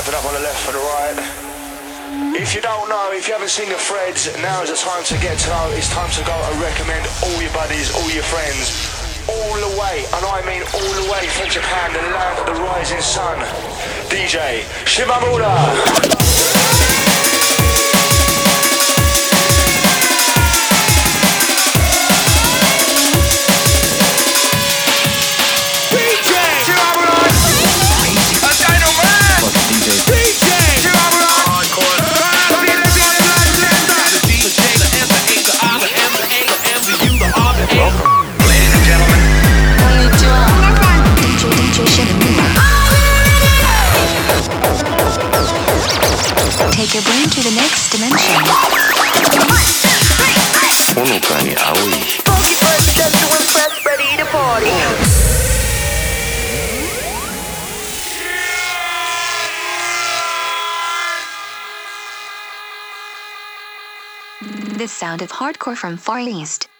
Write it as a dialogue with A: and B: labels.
A: Stepping up on the left and the right. If you don't know, if you haven't seen the threads, now is the time to get to know. It's time to go and recommend all your buddies, all your friends, all the way, and I mean all the way from Japan, the land of the rising sun. DJ Shimamura.
B: Take your brain to the next dimension.
C: Funky fresh, just to impress, ready to party.
B: The sound of hardcore from Far East.